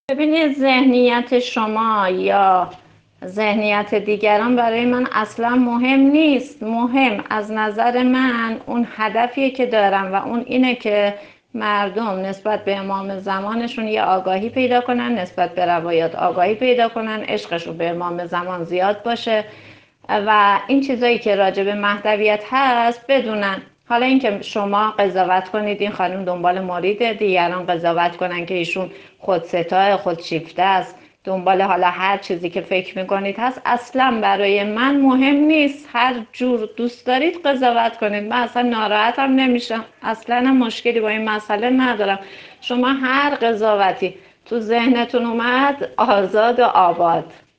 ببینید، ذهنیت شما یا ذهنیت دیگران برای من اصلا مهم نیست. مهم از نظر من اون هدفیه که دارم و اون اینه که مردم نسبت به امام زمانشون یه آگاهی پیدا کنن، نسبت به روایات آگاهی پیدا کنن، عشقشون به امام زمان زیاد باشه و این چیزایی که راجع به مهدویت هست بدونن. حالا اینکه شما قضاوت کنید این خانم دنبال مرید، دیگران قضاوت کنن که ایشون خودستای خودشیفته است، دنبال حالا هر چیزی که فکر میکنید هست، اصلا برای من مهم نیست. هر جور دوست دارید قضاوت کنید، من اصلا ناراحتم نمیشم، اصلا مشکلی با این مسئله ندارم. شما هر قضاوتی تو ذهنتون اومد، آزاد و آباد.